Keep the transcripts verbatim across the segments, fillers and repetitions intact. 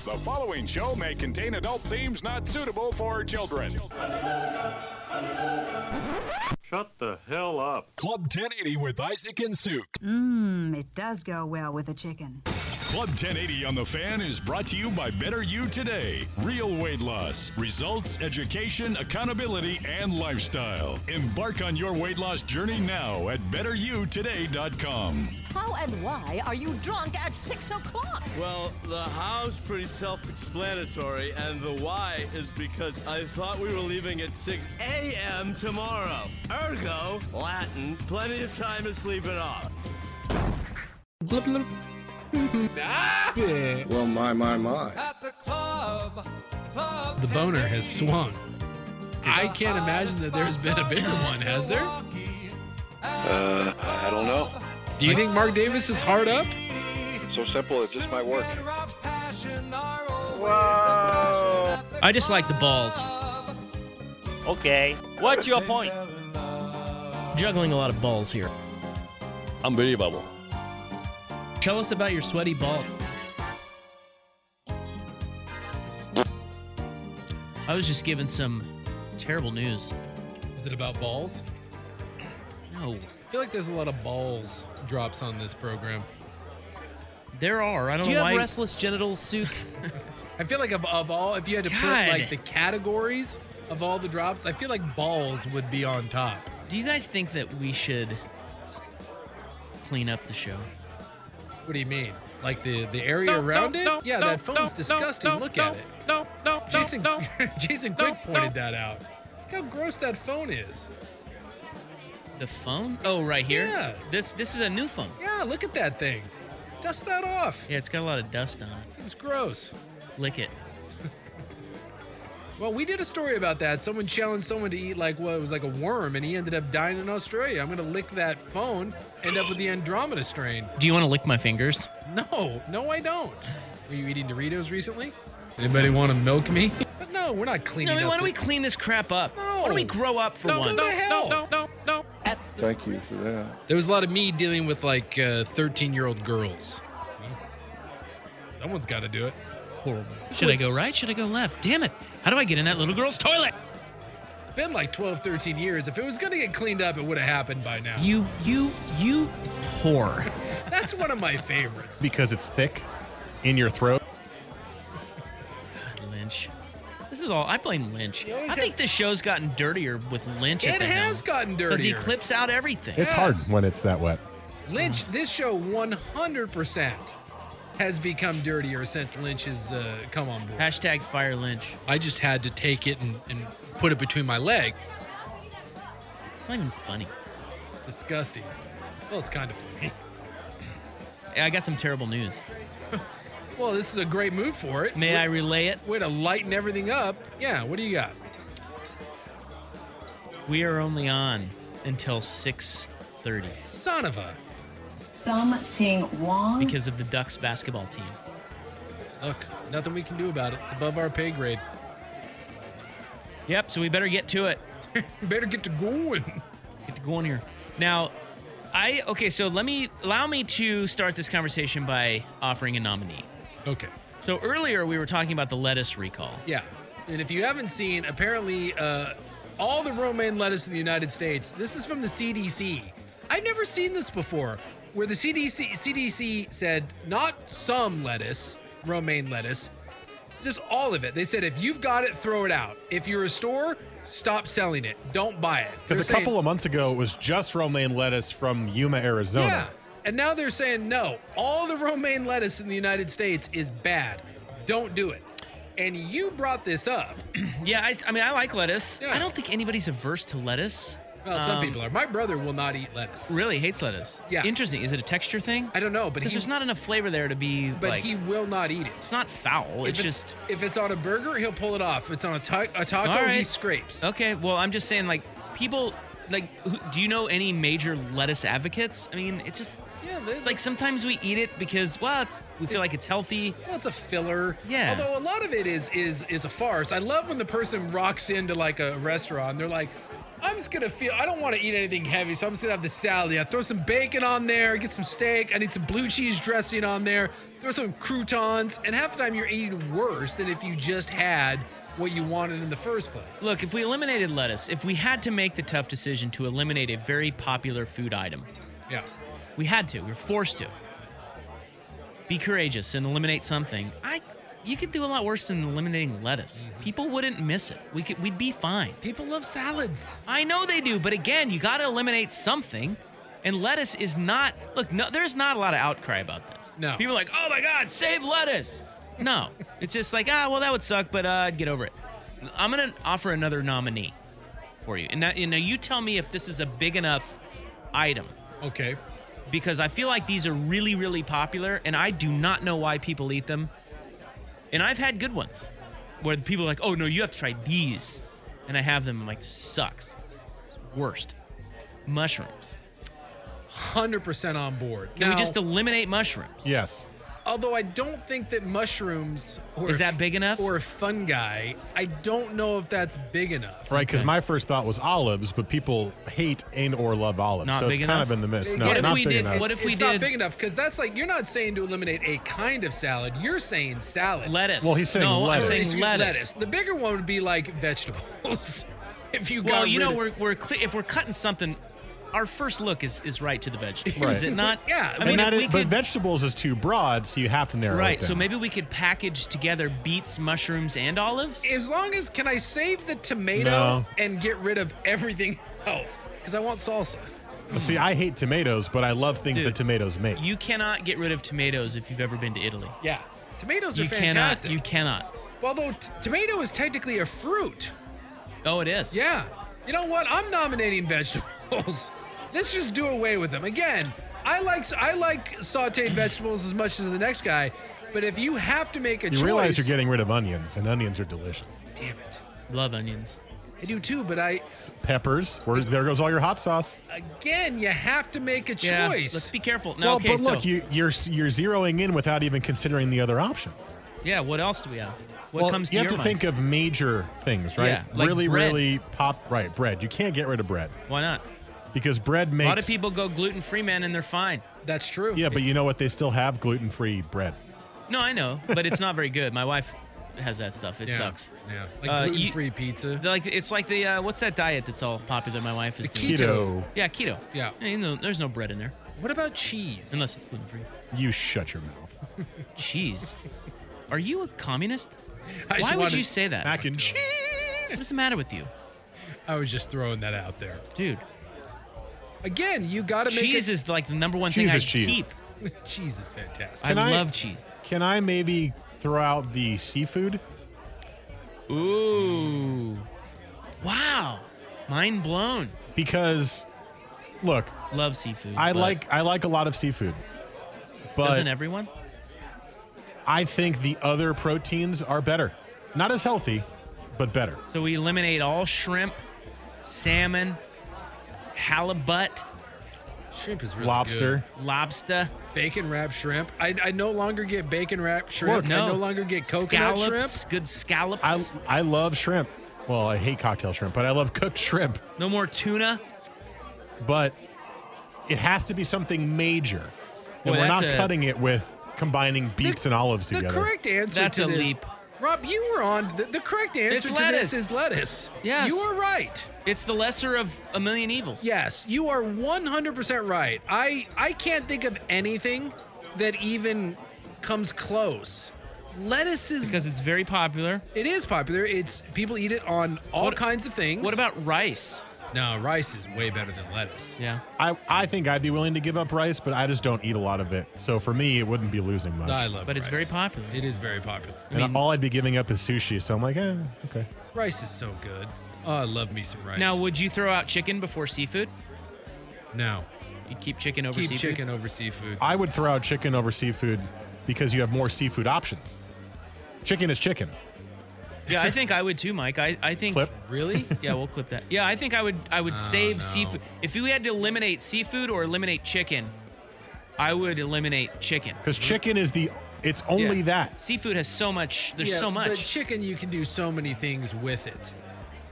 The following show may contain adult themes not suitable for children. Shut the hell up. Club ten eighty with Isaac and Suk. Mmm, it does go well with a chicken. Club ten eighty on the Fan is brought to you by Better You Today. Real weight loss, results, education, accountability, and lifestyle. Embark on your weight loss journey now at better you today dot com. How and why are you drunk at six o'clock? Well, the how's pretty self-explanatory, and the why is because I thought we were leaving at six a.m. tomorrow. Ergo, Latin, plenty of time to sleep it off. Blub, blub. Ah! Well, my, my, my. At the club, club The boner has swung. I can't imagine that there's been a bigger one, has there? Uh, I don't know. Do you think Mark Davis is hard up? It's so simple, it just might work. Whoa. I just like the balls. Okay, what's your point? Juggling a lot of balls here. Unbelievable. Tell us about your sweaty ball. I was just given some terrible news. Is it about balls? No, I feel like there's a lot of balls drops on this program. there are. I don't Do you know have why. restless genitals, Suk? I feel like of, of all, if you had to put God. like the categories of all the drops, I feel like balls would be on top. Do you guys think that we should clean up the show? What do you mean? Like the, the area No, around no, it? no, yeah, no, that phone's no, disgusting. no, Look no, at it. No, no, Jason, no, no. Jason No, Quick pointed no. that out. Look how gross that phone is. The phone? Oh, right here? Yeah. This this is a new phone. Yeah, look at that thing. Dust that off. Yeah, it's got a lot of dust on it. It's gross. Lick it. Well, we did a story about that. Someone challenged someone to eat like what it was like a worm, and he ended up dying in Australia. I'm gonna lick that phone, end up with the Andromeda strain. Do you want to lick my fingers? No, no, I don't. Were you eating Doritos recently? Anybody want to milk me? But no, we're not cleaning No, up. why don't we the- clean this crap up? No. Why don't we grow up for No, once? no, the hell? no, no, no, no. Thank you for that. There was a lot of me dealing with like uh, thirteen-year-old girls. Someone's got to do it. Horrible. Should I go right? Should I go left? Damn it. How do I get in that little girl's toilet? It's been like twelve, thirteen years. If it was going to get cleaned up, it would have happened by now. You, you, you whore. That's one of my favorites. Because it's thick in your throat. God, Lynch. This is all, I blame Lynch. You always I think have- this show's gotten dirtier with Lynch at It the has helm. gotten Because he dirtier. clips out everything. It's Yes. hard when it's that wet. Lynch, this show one hundred percent has become dirtier since Lynch has uh, come on board. Hashtag fire Lynch. I just had to take it and, and put it between my leg. It's not even funny. It's disgusting. Well, it's kind of funny. Yeah, I got some terrible news. Well, this is a great move for it. May I relay it? Way to lighten everything up. Yeah, what do you got? We are only on until six thirty Son of a... Something wrong? because of the Ducks basketball team. Look, nothing we can do about it. It's above our pay grade. Yep, so we better get to it. Better get to going. Get to going here. Now, I, okay, so let me, allow me to start this conversation by offering a nominee. Okay. So earlier we were talking about the lettuce recall. Yeah. And if you haven't seen, apparently uh, all the romaine lettuce in the United States, this is from the C D C. I've never seen this before, where the C D C, C D C said not some lettuce, romaine lettuce, just all of it. They said if you've got it, throw it out. If you're a store, stop selling it. Don't buy it. Because a They're saying- couple of months ago, it was just romaine lettuce from Yuma, Arizona. Yeah. And now they're saying no. All the romaine lettuce in the United States is bad. Don't do it. And you brought this up. Yeah, I, I mean, I like lettuce. Yeah. I don't think anybody's averse to lettuce. Well, some Um, people are. My brother will not eat lettuce. Really hates lettuce. Yeah. Interesting. Is it a texture thing? I don't know, but Because he, there's not enough flavor there to be but like, he will not eat it. it's not foul. If It's just, if it's on a burger, he'll pull it off. If it's on a, ta- a taco, All he right. scrapes. okay, well, I'm just saying, like, people, like, who, do you know any major lettuce advocates? I mean, it's just, Yeah, they- it's like sometimes we eat it because, well, it's, we feel like it's healthy. well, it's a filler. Yeah. Although a lot of it is is is a farce. I love when the person rocks into like a restaurant. They're like, I'm just gonna feel. I don't want to eat anything heavy, so I'm just gonna have the salad. Yeah, throw some bacon on there. Get some steak. I need some blue cheese dressing on there. Throw some croutons, and half the time you're eating worse than if you just had what you wanted in the first place. Look, if we eliminated lettuce, if we had to make the tough decision to eliminate a very popular food item, yeah, we had to. We were forced to. Be courageous and eliminate something. I, you could do a lot worse than eliminating lettuce. Mm-hmm. People wouldn't miss it. We could, we'd be fine. People love salads. I know they do, but again, you got to eliminate something. And lettuce is not. Look, no, there's not a lot of outcry about this. No. People are like, oh my God, save lettuce. No, it's just like, ah, well, that would suck, but uh, I'd get over it. I'm gonna offer another nominee for you, and now, and now you tell me if this is a big enough item. Okay. Because I feel like these are really, really popular, and I do not know why people eat them. And I've had good ones where people are like, oh, no, you have to try these. And I have them, I'm like, this sucks. Worst. Mushrooms. one hundred percent on board. Can now, we just eliminate mushrooms? Yes. Although I don't think that mushrooms or Is that big enough? Or fungi, I don't know if that's big enough. Right, because Okay. my first thought was olives, but people hate and or love olives, Not so it's big kind enough? of in the midst. No, What it's if not we big did- enough. what if we it's did- not big enough because that's like you're not saying to eliminate a kind of salad. You're saying salad. Lettuce. Well, he's saying no, lettuce. I'm Excuse saying me, lettuce. The bigger one would be like vegetables. If you got Well, you rid know, of- we're we're cle- if we're cutting something, our first look is is right to the vegetable, Right. is it not? Yeah, I And mean, that if is- we but could, vegetables is too broad, so you have to narrow it right. down. So maybe we could package together beets, mushrooms, and olives. as long as can I save the tomato No. and get rid of everything else because I want salsa. Well, see, I hate tomatoes, but I love things Dude, that tomatoes make. You cannot get rid of tomatoes if you've ever been to Italy. Yeah, tomatoes are You fantastic. cannot. You cannot. Although t- tomato is technically a fruit. Oh, it is. Yeah. You know what? I'm nominating vegetables. Let's just do away with them. Again, I like I like sauteed vegetables as much as the next guy, but if you have to make a you choice, realize you're getting rid of onions, and onions are delicious. damn it. Love onions. I do too, but I Peppers, where there goes all your hot sauce. again, you have to make a Yeah. choice. Let's be careful. No, well, okay, but look, so, you, you're you're zeroing in without even considering the other options. yeah. What else do we have? What well, comes to you your have to mind? think of major things, right? Yeah, like really, bread. really pop. Right, bread. You can't get rid of bread Why not? because bread makes. A lot of people go gluten free, man, and they're fine. That's true. Yeah, but you know what? They still have gluten-free bread. No, I know, but it's not very good. My wife has that stuff. It yeah. sucks. Yeah. Like Uh, you- gluten-free pizza. They're Like it's like the uh, what's that diet that's all popular? My wife is The doing. Keto. Yeah, keto. Yeah. Hey, you know, there's no bread in there What about cheese? unless it's gluten free. You shut your mouth. Cheese. Are you a communist? I just Why would wanted- you say that? Mac and cheese. What's the matter with you, I was just throwing that out there. dude? Again, you got to make Cheese it. is like the number one Cheese thing I is cheese. keep. cheese is fantastic. I Can I- love cheese. Can I maybe throw out the seafood? Ooh. Wow. Mind blown. Because, look, Love seafood. I but like I like a lot of seafood, but Doesn't everyone? I think the other proteins are better. Not as healthy, but better. So we eliminate all shrimp, salmon, halibut, Shrimp is really Lobster. good. lobster, Bacon wrapped shrimp. I, I no longer get bacon wrapped shrimp. no. I no longer get coconut scallops, shrimp. good scallops. I I love shrimp. Well, I hate cocktail shrimp, but I love cooked shrimp. no more tuna. But it has to be something major. And Boy, we're that's not a- cutting it with combining beets and olives The together. correct answer That's to a this, leap. Rob, you were on. The, the correct answer It's to lettuce. this is lettuce. Yes. You are right. It's the lesser of a million evils. Yes, you are one hundred percent right. I I can't think of anything that even comes close. Lettuce is Because it's very popular. it is popular. It's people eat it on all What- kinds of things. What about rice? No, rice is way better than lettuce. Yeah. I, I think I'd be willing to give up rice, but I just don't eat a lot of it. So for me, it wouldn't be losing much. I love But it's rice. very popular. It is very popular. and mean- all I'd be giving up is sushi. So I'm like, eh, okay. Rice is so good. Oh, I love me some rice. Now, would you throw out chicken before seafood? no. You keep chicken over Keep seafood? chicken over seafood. I would throw out chicken over seafood because you have more seafood options. Chicken is chicken. Yeah, I think I would too, Mike. I, I think. Flip. Really? Yeah, we'll clip that. Yeah, I think I would I would save no. seafood. If we had to eliminate seafood or eliminate chicken, I would eliminate chicken. Because chicken is the, it's only Yeah. that. Seafood has so much. There's Yeah, so But much. chicken, you can do so many things with it.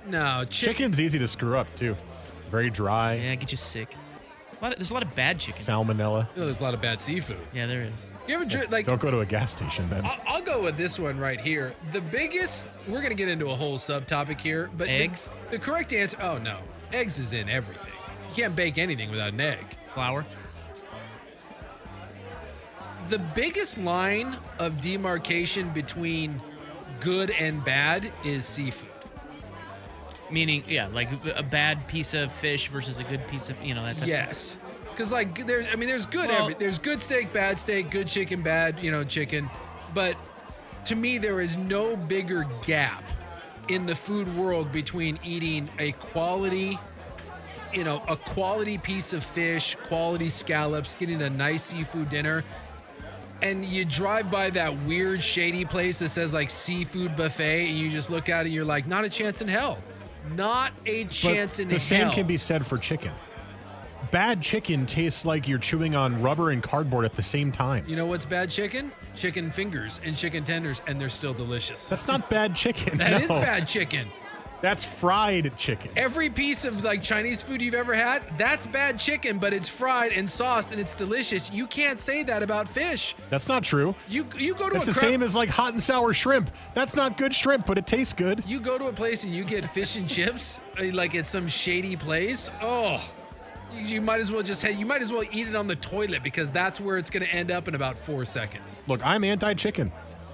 No, chick- Chicken's easy to screw up too. Very dry. Yeah, get you sick. A lot of, there's a lot of bad chicken. Salmonella. You know, there's a lot of bad seafood. Yeah, there is. You ever dri- like? Don't go to a gas station then. I'll, I'll go with this one right here. The biggest. We're gonna get into a whole subtopic here, but Eggs? The, the correct answer. Oh no, eggs is in everything. You can't bake anything without an egg. Flour. The biggest line of demarcation between good and bad is seafood. Meaning, yeah, like a bad piece of fish versus a good piece of, you know, that type Yes. Because, like, there's, I mean, there's good, Well- every, there's good steak, bad steak, good chicken, bad, you know, chicken. But to me, there is no bigger gap in the food world between eating a quality, you know, a quality piece of fish, quality scallops, getting a nice seafood dinner, and you drive by that weird, shady place that says, like, seafood buffet, and you just look at it and you're like, not a chance in hell. Not a chance But in the hell. same can be said for chicken. Bad chicken tastes like you're chewing on rubber and cardboard at the same time. You know what's bad chicken? Chicken fingers and chicken tenders, and they're still delicious. That's not bad chicken. That is no. bad chicken. That's fried chicken. Every piece of like Chinese food you've ever had, that's bad chicken, but it's fried and sauced and it's delicious. You can't say that about fish. That's not true. You you go to It's a the crab- same as like hot and sour shrimp. That's not good shrimp, but it tastes good. You go to a place and you get fish and chips, uh, like at some shady place. Oh, you, you might as well just have, you might as well eat it on the toilet because that's where it's going to end up in about four seconds. Look, I'm anti-chicken.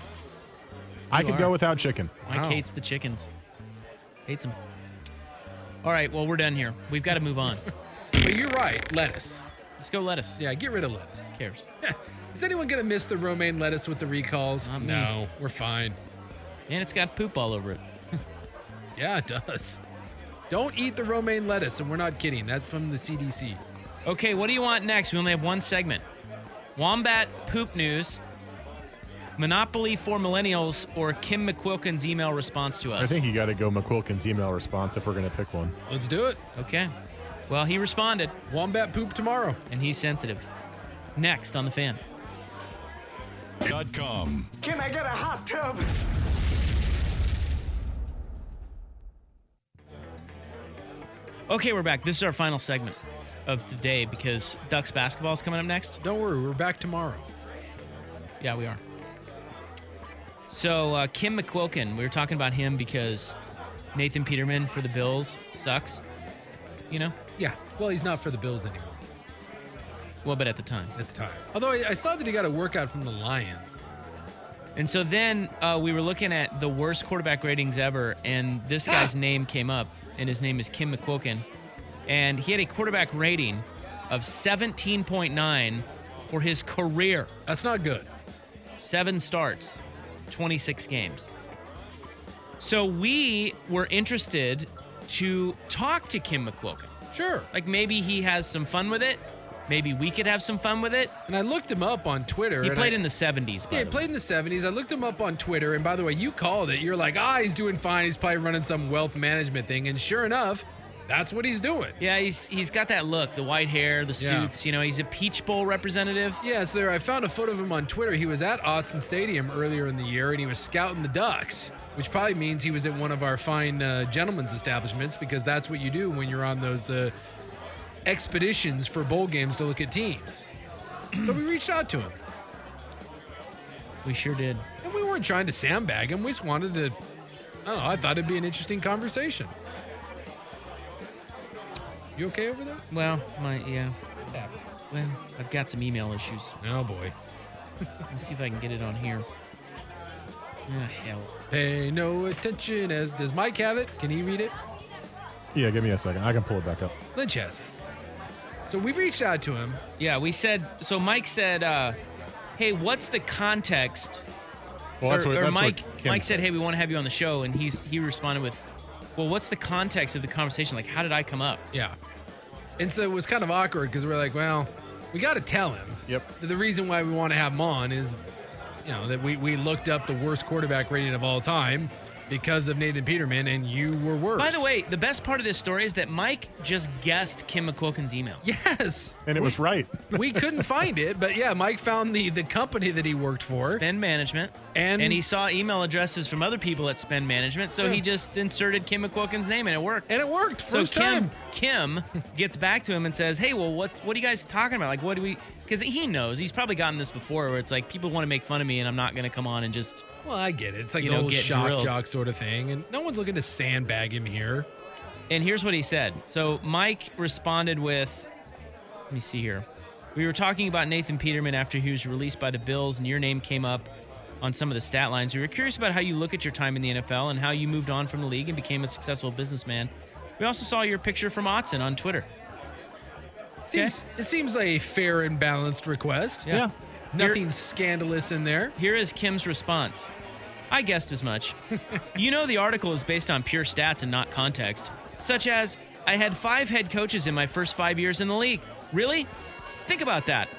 I You could are. go without chicken. Mike Wow. hates the chickens. Hates them. All right, well, we're done here. We've got to move on. But you're right, lettuce. Let's go lettuce. Yeah, get rid of lettuce. Who cares? Is anyone going to miss the romaine lettuce with the recalls? Not me. No, we're fine. And it's got poop all over it. Yeah, it does. Don't eat the romaine lettuce, and we're not kidding. That's from the C D C. Okay, what do you want next? We only have one segment. Wombat poop news, Monopoly for millennials, or Kim McQuilkin's email response to us. I think you got to go McQuilkin's email response if we're going to pick one. Let's do it. Okay. Well, he responded. Wombat poop tomorrow. And he's sensitive. Next on The Fan. Dot com. Can I get a hot tub? Okay, we're back. This is our final segment of the day because Ducks basketball is coming up next. Don't worry, we're back tomorrow. Yeah, we are. So, uh, Kim McQuilkin, we were talking about him because Nathan Peterman for the Bills sucks. You know? Yeah, well, he's not for the Bills anymore Well, but at the time. at the time. Although I, I saw that he got a workout from the Lions. And so then uh, we were looking at the worst quarterback ratings ever, and this guy's Ah. name came up, and his name is Kim McQuilkin. And he had a quarterback rating of seventeen point nine for his career. That's not good. Seven starts, twenty-six games. So we were interested to talk to Kim McQuilkin. Sure. Like maybe he has some fun with it. Maybe we could have some fun with it. And I looked him up on Twitter. He and played I, in the seventies, by Yeah, he the played way. in the seventies. I looked him up on Twitter. And by the way, you called it. You're like, ah, he's doing fine. He's probably running some wealth management thing. And sure enough, that's what he's doing. Yeah, he's he's got that look, the white hair, the Yeah. suits. You know, he's a Peach Bowl representative. Yeah, so there, I found a photo of him on Twitter. He was at Autzen Stadium earlier in the year, and he was scouting the Ducks, which probably means he was at one of our fine uh, gentlemen's establishments because that's what you do when you're on those uh, expeditions for bowl games to look at teams. So we reached out to him, We sure did. and we weren't trying to sandbag him. We just wanted to, I don't know, I thought it'd be an interesting conversation. You okay over there? Well, my yeah. Well, I've got some email issues. Oh, boy. Let's see if I can get it on here. Ah, hell. Pay no attention as, does Mike have it? Can he read it? Yeah, give me a second. I can pull it back up. Lynch has it. So we reached out to him. Yeah, we said. So Mike said, uh, "Hey, what's the context?" Well, that's or, what, or that's Mike. what Kim Mike said, "Hey, we want to have you on the show," and he's he responded with, "Well, what's the context of the conversation? Like, how did I come up?" Yeah. And so it was kind of awkward because we're like, well, we got to tell him. Yep. that The reason why we want to have him on is, you know, that we, we looked up the worst quarterback rating of all time because of Nathan Peterman, and you were worse. By the way, the best part of this story is that Mike just guessed Kim McQuilkin's email. Yes. And it was right. We couldn't find it, but yeah, Mike found the, the company that he worked for. Spend Management. And, and he saw email addresses from other people at Spend Management, so Yeah. he just inserted Kim McQuilkin's name, and it worked. And it worked. First so Kim, time. Kim gets back to him and says, hey, well, what, what are you guys talking about? Like, what do we... Because he knows. He's probably gotten this before where it's like, people want to make fun of me, and I'm not going to come on and just... Well, I get it. It's like you the know, whole get shock drilled. jock sort of thing, and no one's looking to sandbag him here. And here's what he said. So Mike responded with, let me see here. We were talking about Nathan Peterman after he was released by the Bills, and your name came up on some of the stat lines. We were curious about how you look at your time in the N F L and how you moved on from the league and became a successful businessman. We also saw your picture from Otson on Twitter. Seems, It seems like a fair and balanced request. Yeah. Yeah. Nothing Here- scandalous in there. Here is Kim's response. I guessed as much. You know the article is based on pure stats and not context, such as, I had five head coaches in my first five years in the league. Really? Think about that.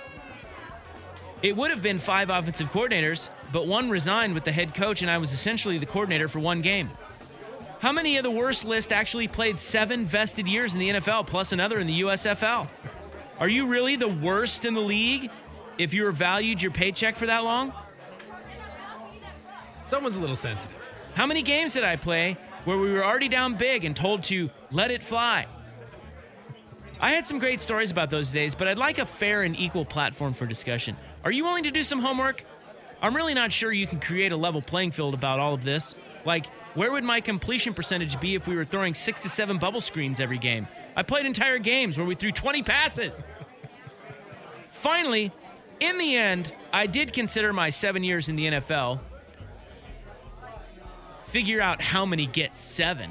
It would have been five offensive coordinators, but one resigned with the head coach, and I was essentially the coordinator for one game. How many of the worst list actually played seven vested years in the N F L, plus another in the U S F L? Are you really the worst in the league if you were valued your paycheck for that long? Someone's a little sensitive. How many games did I play where we were already down big and told to let it fly? I had some great stories about those days, but I'd like a fair and equal platform for discussion. Are you willing to do some homework? I'm really not sure you can create a level playing field about all of this. Like, where would my completion percentage be if we were throwing six to seven bubble screens every game? I played entire games where we threw twenty passes. Finally, in the end, I did consider my seven years in the N F L. Figure out how many get seven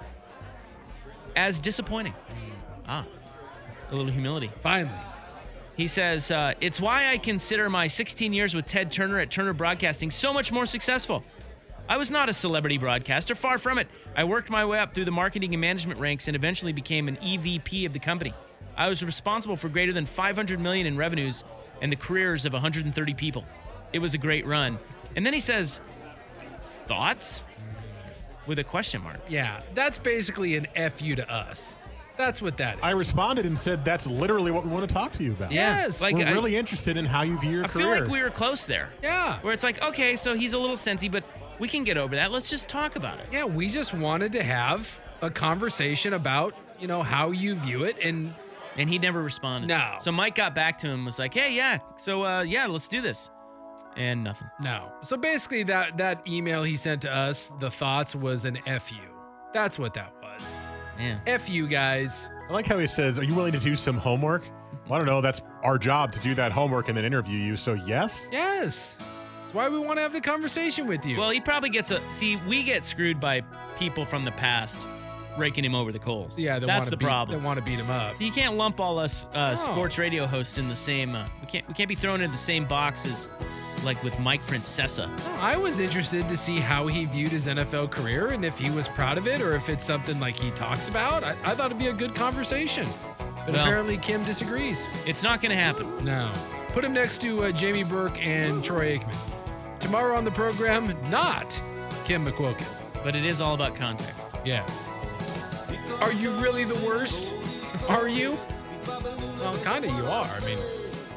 as disappointing. Ah, a little humility. Finally. He says, uh, it's why I consider my sixteen years with Ted Turner at Turner Broadcasting so much more successful. I was not a celebrity broadcaster, far from it. I worked my way up through the marketing and management ranks and eventually became an E V P of the company. I was responsible for greater than five hundred million dollars in revenues and the careers of one hundred thirty people. It was a great run. And then he says, thoughts? With a question mark. Yeah, that's basically an F you to us. That's what that is. I responded and said, that's literally what we want to talk to you about. Yes. Like, We're I- really interested in how you view your I career. feel like we were close there. Yeah. Where it's like, okay, so he's a little sensy, but we can get over that. Let's just talk about it. Yeah, we just wanted to have a conversation about, you know, how you view it. And And he never responded. No. So Mike got back to him and was like, hey, yeah, so uh, yeah, let's do this. And nothing. no. So basically that, that email he sent to us, the thoughts, was an F you. That's what that was. Yeah. F you guys. I like how he says, are you willing to do some homework? Well, I don't know. That's our job to do that homework and then interview you. So yes? Yes. That's why we want to have the conversation with you. Well, he probably gets a. See, we get screwed by people from the past raking him over the coals. yeah, they That's want to the beat, problem. They want to beat him up. So you can't lump all us uh, No. sports radio hosts in the same. Uh, we can't. We can't be thrown in the same box as, like with Mike Francesa. I was interested to see how he viewed his N F L career and if he was proud of it or if it's something like he talks about. I, I thought it'd be a good conversation. But Well- apparently Kim disagrees. It's not going to happen. No. Put him next to uh, Jamie Burke and Troy Aikman. Tomorrow on the program, not Kim McQuilkin. But it is all about context. Yes. Are you really the worst? Are you? Well, kind of you are. I mean,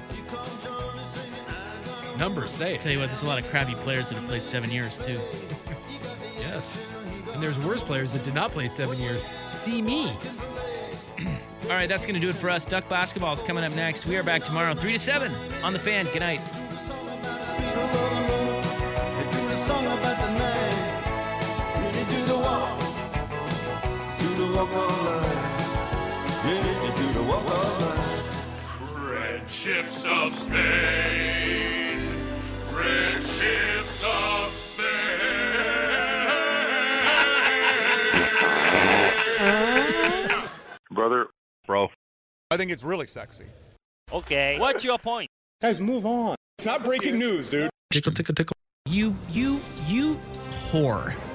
numbers say I it. tell you what, there's a lot of crappy players that have played seven years too. Yes. And there's worse players that did not play seven years. See me. All right, that's going to do it for us. Duck basketball is coming up next. We are back tomorrow, three to seven on The Fan. Good night. Red ships of Spain. Red ships of Spain. Brother, bro. I think it's really sexy. Okay. What's your point? Guys, move on. It's not breaking news, dude. Tickle, tickle, tickle. You, you, you whore.